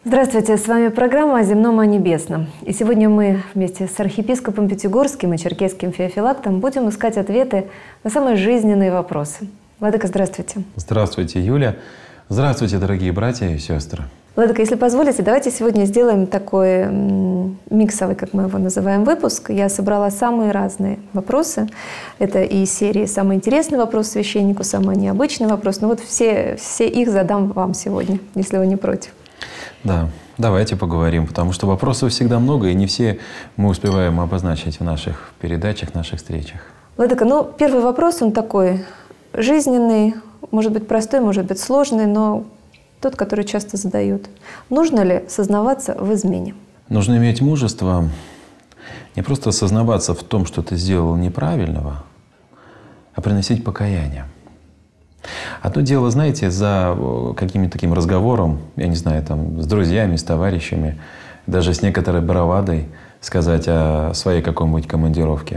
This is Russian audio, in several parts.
Здравствуйте, с вами программа «О земном и о небесном». И сегодня мы вместе с архиепископом Пятигорским и черкесским Феофилактом будем искать ответы на самые жизненные вопросы. Владыка, здравствуйте. Здравствуйте, Юля. Здравствуйте, дорогие братья и сестры. Владыка, если позволите, давайте сегодня сделаем такой миксовый, как мы его называем, выпуск. Я собрала самые разные вопросы. Это и серии «Самый интересный вопрос священнику», «Самый необычный вопрос». Ну вот все их задам вам сегодня, если вы не против. Да, давайте поговорим, потому что вопросов всегда много, и не все мы успеваем обозначить в наших передачах, в наших встречах. Владыка, первый вопрос, он такой жизненный, может быть простой, может быть сложный, но тот, который часто задают. Нужно ли сознаваться в измене? Нужно иметь мужество не просто сознаваться в том, что ты сделал неправильного, а приносить покаяние. Одно дело, знаете, за каким-то таким разговором, я не знаю, там, с друзьями, с товарищами, даже с некоторой бравадой сказать о своей какой-нибудь командировке.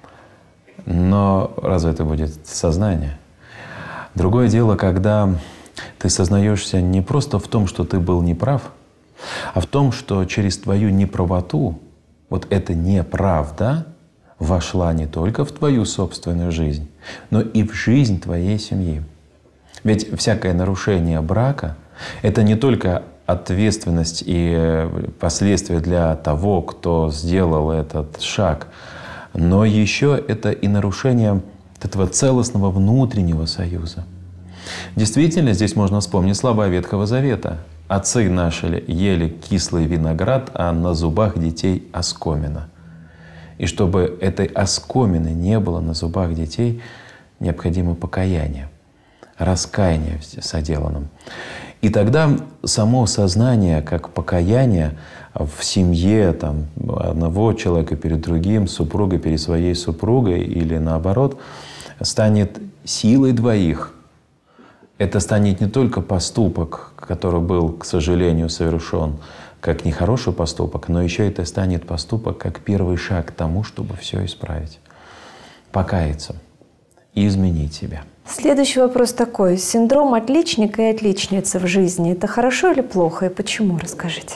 Но разве это будет сознание? Другое дело, когда ты сознаешься не просто в том, что ты был неправ, а в том, что через твою неправоту вот эта неправда вошла не только в твою собственную жизнь, но и в жизнь твоей семьи. Ведь всякое нарушение брака — это не только ответственность и последствия для того, кто сделал этот шаг, но еще это и нарушение этого целостного внутреннего союза. Действительно, здесь можно вспомнить слова Ветхого Завета. «Отцы наши ели кислый виноград, а на зубах детей оскомина». И чтобы этой оскомины не было на зубах детей, необходимо покаяние, раскаяние в соделанном. И тогда само сознание, как покаяние в семье там, одного человека перед другим, супруга перед своей супругой или наоборот, станет силой двоих. Это станет не только поступок, который был, к сожалению, совершен как нехороший поступок, но еще это станет поступок как первый шаг к тому, чтобы все исправить. Покаяться и изменить себя. Следующий вопрос такой. Синдром отличника и отличницы в жизни – это хорошо или плохо? И почему? Расскажите.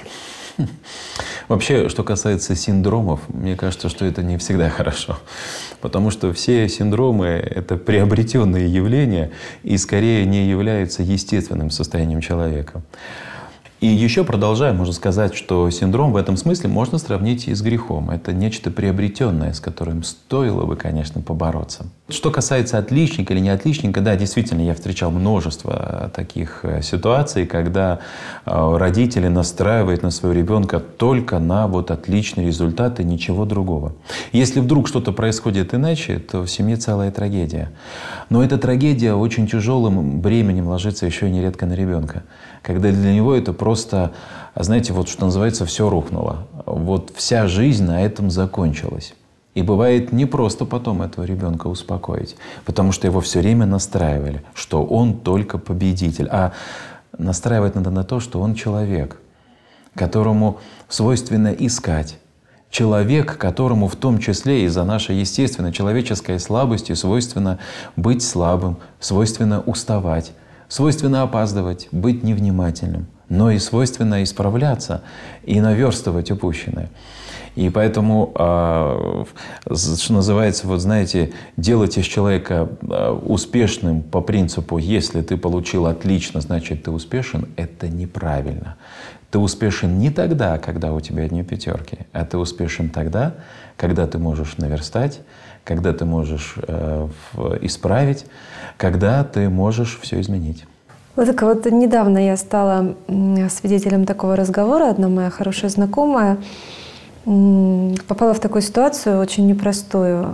Вообще, что касается синдромов, мне кажется, что это не всегда хорошо. Потому что все синдромы – это приобретенные явления и скорее не являются естественным состоянием человека. И еще продолжая, можно сказать, что синдром в этом смысле можно сравнить и с грехом. Это нечто приобретенное, с которым стоило бы, конечно, побороться. Что касается отличника или не отличника, да, действительно, я встречал множество таких ситуаций, когда родители настраивают на своего ребенка только на вот отличный результат и ничего другого. Если вдруг что-то происходит иначе, то в семье целая трагедия. Но эта трагедия очень тяжелым бременем ложится еще и нередко на ребенка, когда для него это просто, знаете, вот что называется, все рухнуло. Вот вся жизнь на этом закончилась. И бывает не просто потом этого ребенка успокоить, потому что его все время настраивали, что он только победитель. А настраивать надо на то, что он человек, которому свойственно искать. Человек, которому в том числе из-за нашей естественной человеческой слабости свойственно быть слабым, свойственно уставать, свойственно опаздывать, быть невнимательным, но и свойственно исправляться и наверстывать упущенное. И поэтому, что называется, вот знаете, делать из человека успешным по принципу «если ты получил отлично, значит ты успешен» — это неправильно. Ты успешен не тогда, когда у тебя одни пятерки, а ты успешен тогда, когда ты можешь наверстать, когда ты можешь исправить, когда ты можешь все изменить. Владыка, вот недавно я стала свидетелем такого разговора. Одна моя хорошая знакомая попала в такую ситуацию очень непростую.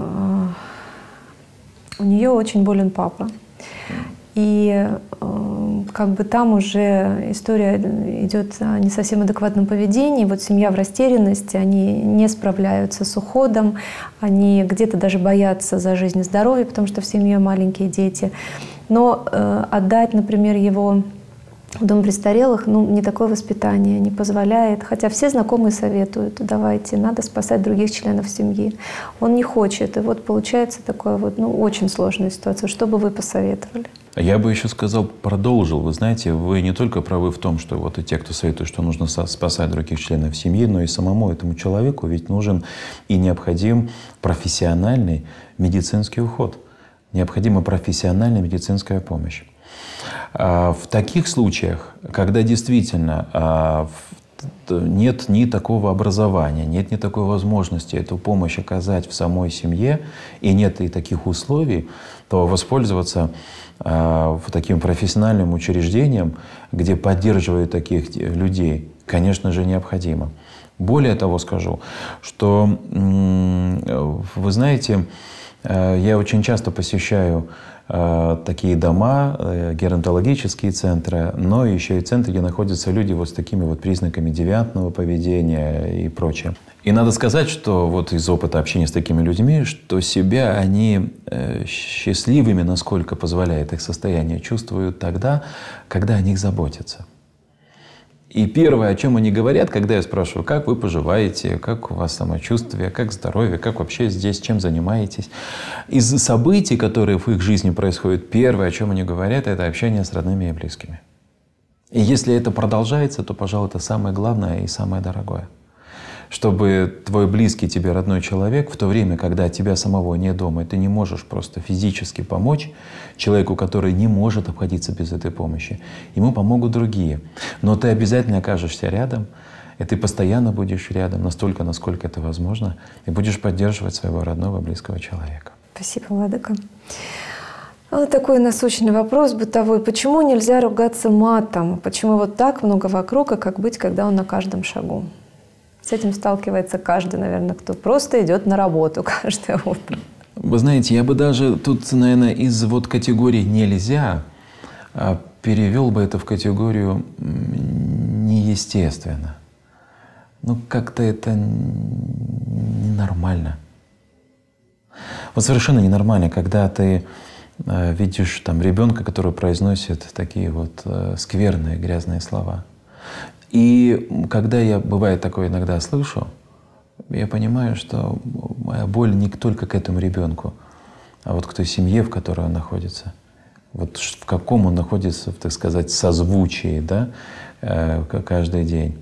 У нее очень болен папа. И как бы там уже история идет о не совсем адекватном поведении. Вот семья в растерянности, они не справляются с уходом, они где-то даже боятся за жизнь и здоровье, потому что в семье маленькие дети. Но отдать, например, его в дом престарелых, не такое воспитание не позволяет. Хотя все знакомые советуют: давайте, надо спасать других членов семьи. Он не хочет. И вот получается такая вот, очень сложная ситуация. Что бы вы посоветовали? Я бы еще сказал, продолжил. Вы знаете, вы не только правы в том, что вот и те, кто советует, что нужно спасать других членов семьи, но и самому этому человеку ведь нужен и необходим профессиональный медицинский уход. Необходима профессиональная медицинская помощь. В таких случаях, когда действительно нет ни такого образования, нет ни такой возможности эту помощь оказать в самой семье, и нет и таких условий, то воспользоваться таким профессиональным учреждением, где поддерживают таких людей, конечно же, необходимо. Более того скажу, что, вы знаете, я очень часто посещаю такие дома, геронтологические центры, но еще и центры, где находятся люди вот с такими вот признаками девиантного поведения и прочее. И надо сказать, что вот из опыта общения с такими людьми, что себя они счастливыми, насколько позволяет их состояние, чувствуют тогда, когда о них заботятся. И первое, о чем они говорят, когда я спрашиваю, как вы поживаете, как у вас самочувствие, как здоровье, как вообще здесь, чем занимаетесь. Из событий, которые в их жизни происходят, первое, о чем они говорят, это общение с родными и близкими. И если это продолжается, то, пожалуй, это самое главное и самое дорогое. Чтобы твой близкий тебе родной человек, в то время, когда тебя самого нет дома, и ты не можешь просто физически помочь человеку, который не может обходиться без этой помощи, ему помогут другие. Но ты обязательно окажешься рядом, и ты постоянно будешь рядом, настолько, насколько это возможно, и будешь поддерживать своего родного, близкого человека. Спасибо, Владыка. Вот такой насущный вопрос бытовой. Почему нельзя ругаться матом? Почему вот так много вокруг, а как быть, когда он на каждом шагу? С этим сталкивается каждый, наверное, кто просто идет на работу каждое утро. Вы знаете, я бы даже тут, наверное, из вот категории «нельзя» перевел бы это в категорию «неестественно». Ну, как-то это ненормально. Вот совершенно ненормально, когда ты видишь там ребенка, который произносит такие вот скверные, грязные слова. И когда я, бывает такое, иногда слышу, я понимаю, что моя боль не только к этому ребенку, а вот к той семье, в которой он находится. Вот в каком он находится, так сказать, созвучии, да, каждый день.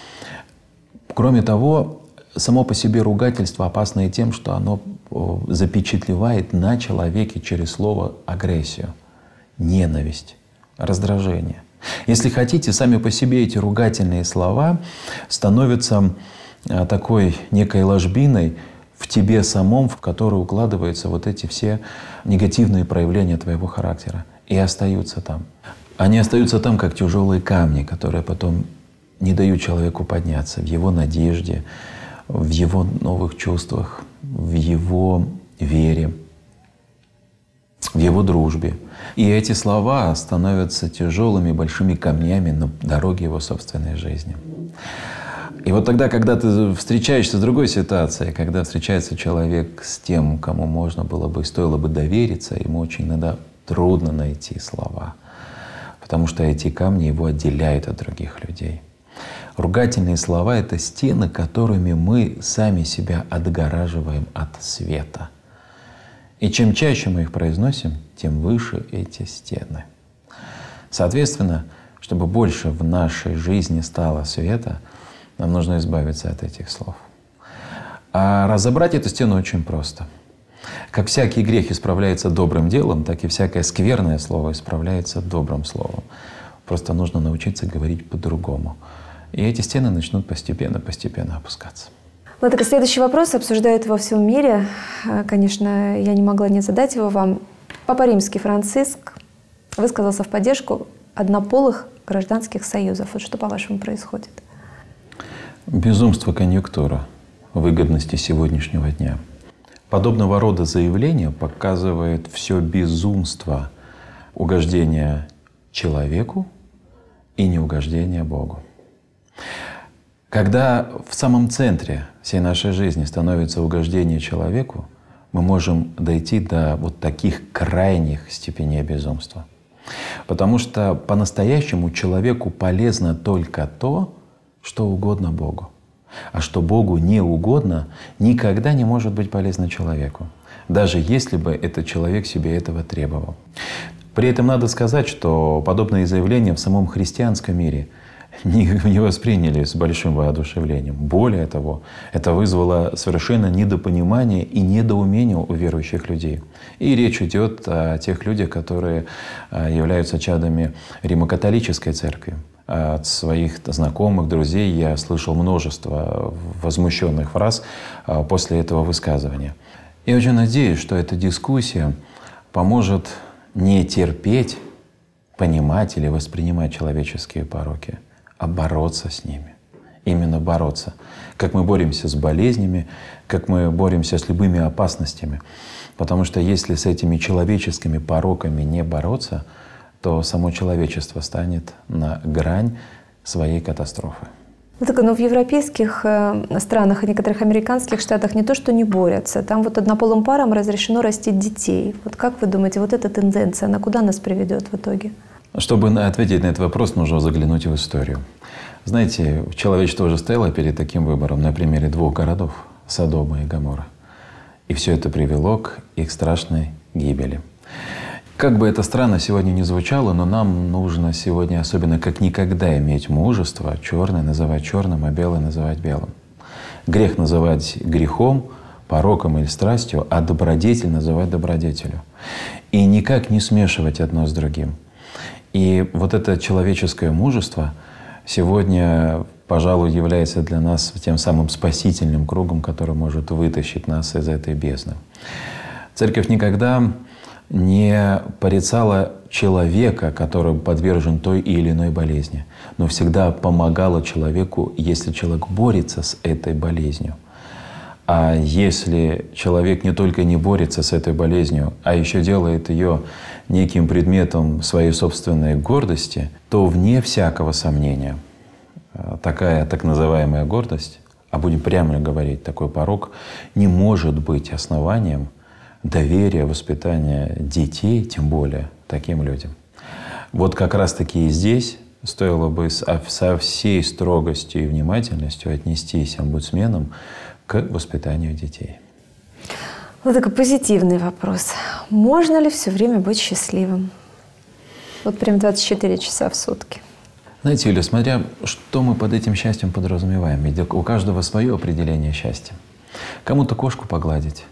Кроме того, само по себе ругательство опасно и тем, что оно запечатлевает на человеке через слово агрессию, ненависть, раздражение. Если хотите, сами по себе эти ругательные слова становятся такой некой ложбиной в тебе самом, в которую укладываются вот эти все негативные проявления твоего характера. И остаются там. Они остаются там, как тяжелые камни, которые потом не дают человеку подняться в его надежде, в его новых чувствах, в его вере, в его дружбе. И эти слова становятся тяжелыми большими камнями на дороге его собственной жизни. И вот тогда, когда ты встречаешься с другой ситуацией, когда встречается человек с тем, кому можно было бы, стоило бы довериться, ему очень иногда трудно найти слова, потому что эти камни его отделяют от других людей. Ругательные слова — это стены, которыми мы сами себя отгораживаем от света. И чем чаще мы их произносим, тем выше эти стены. Соответственно, чтобы больше в нашей жизни стало света, нам нужно избавиться от этих слов. А разобрать эту стену очень просто. Как всякий грех исправляется добрым делом, так и всякое скверное слово исправляется добрым словом. Просто нужно научиться говорить по-другому. И эти стены начнут постепенно опускаться. Владыка, следующий вопрос обсуждают во всем мире. Конечно, я не могла не задать его вам. Папа Римский Франциск высказался в поддержку однополых гражданских союзов. Вот что, по-вашему, происходит? Безумство конъюнктура выгодности сегодняшнего дня. Подобного рода заявления показывает все безумство угождения человеку и неугождения Богу. Когда в самом центре всей нашей жизни становится угождение человеку, мы можем дойти до вот таких крайних степеней безумства. Потому что по-настоящему человеку полезно только то, что угодно Богу. А что Богу не угодно, никогда не может быть полезно человеку, даже если бы этот человек себе этого требовал. При этом надо сказать, что подобные заявления в самом христианском мире не восприняли с большим воодушевлением. Более того, это вызвало совершенно недопонимание и недоумение у верующих людей. И речь идет о тех людях, которые являются чадами Римо-католической церкви. От своих знакомых, друзей я слышал множество возмущенных фраз после этого высказывания. Я очень надеюсь, что эта дискуссия поможет не терпеть, понимать или воспринимать человеческие пороки, а бороться с ними. Именно бороться. Как мы боремся с болезнями, как мы боремся с любыми опасностями. Потому что если с этими человеческими пороками не бороться, то само человечество станет на грань своей катастрофы. Но в европейских странах и некоторых американских штатах не то, что не борются. Там вот однополым парам разрешено растить детей. Вот как вы думаете, вот эта тенденция, она куда нас приведет в итоге? Чтобы ответить на этот вопрос, нужно заглянуть в историю. Знаете, человечество уже стояло перед таким выбором на примере двух городов – Содома и Гоморра. И все это привело к их страшной гибели. Как бы это странно сегодня не звучало, но нам нужно сегодня особенно как никогда иметь мужество черное называть черным, а белое называть белым. Грех называть грехом, пороком или страстью, а добродетель называть добродетелью. И никак не смешивать одно с другим. И вот это человеческое мужество сегодня, пожалуй, является для нас тем самым спасительным кругом, который может вытащить нас из этой бездны. Церковь никогда не порицала человека, который подвержен той или иной болезни, но всегда помогала человеку, если человек борется с этой болезнью. А если человек не только не борется с этой болезнью, а еще делает ее неким предметом своей собственной гордости, то вне всякого сомнения такая так называемая гордость, а будем прямо говорить, такой порок, не может быть основанием доверия, воспитания детей, тем более таким людям. Вот как раз-таки и здесь стоило бы со всей строгостью и внимательностью отнестись омбудсменам к воспитанию детей. Вот такой позитивный вопрос. Можно ли все время быть счастливым? Вот прям 24 часа в сутки. Знаете, Юля, смотря что мы под этим счастьем подразумеваем. Ведь у каждого свое определение счастья. Кому-то кошку погладить,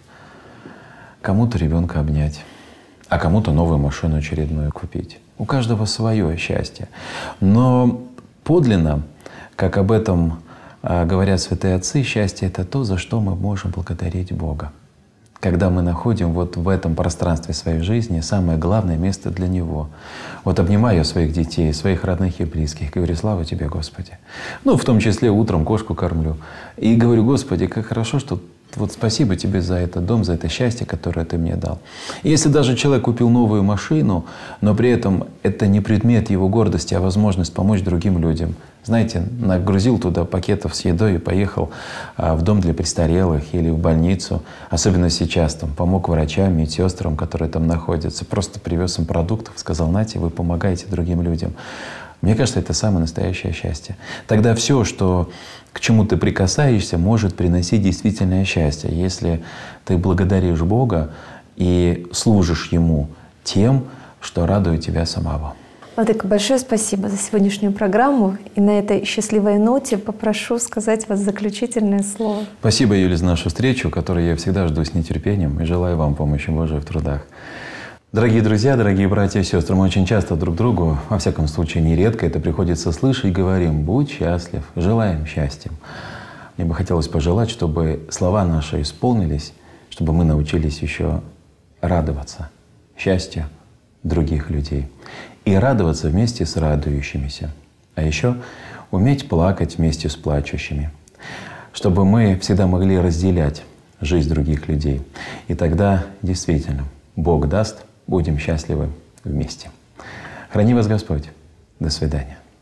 кому-то ребенка обнять, а кому-то новую машину очередную купить. У каждого свое счастье. Но подлинно, как об этом говорят святые отцы, счастье – это то, за что мы можем благодарить Бога. Когда мы находим вот в этом пространстве своей жизни самое главное место для Него. Вот обнимаю я своих детей, своих родных и близких, говорю: слава Тебе, Господи. Ну, в том числе утром кошку кормлю. И говорю: Господи, как хорошо, что вот спасибо Тебе за этот дом, за это счастье, которое Ты мне дал. И если даже человек купил новую машину, но при этом это не предмет его гордости, а возможность помочь другим людям. Знаете, нагрузил туда пакетов с едой и поехал в дом для престарелых или в больницу. Особенно сейчас там помог врачам, медсестрам, которые там находятся. Просто привез им продуктов, сказал: нате, вы помогаете другим людям. Мне кажется, это самое настоящее счастье. Тогда все, что к чему ты прикасаешься, может приносить действительное счастье, если ты благодаришь Бога и служишь Ему тем, что радует тебя самого. Владыка, большое спасибо за сегодняшнюю программу. И на этой счастливой ноте попрошу сказать вас заключительное слово. Спасибо, Юля, за нашу встречу, которую я всегда жду с нетерпением, и желаю вам помощи Божией в трудах. Дорогие друзья, дорогие братья и сестры, мы очень часто друг другу, во всяком случае нередко, это приходится слышать, говорим: будь счастлив, желаем счастья. Мне бы хотелось пожелать, чтобы слова наши исполнились, чтобы мы научились еще радоваться счастью других людей и радоваться вместе с радующимися, а еще уметь плакать вместе с плачущими, чтобы мы всегда могли разделять жизнь других людей. И тогда действительно Бог даст, будем счастливы вместе. Храни вас Господь. До свидания.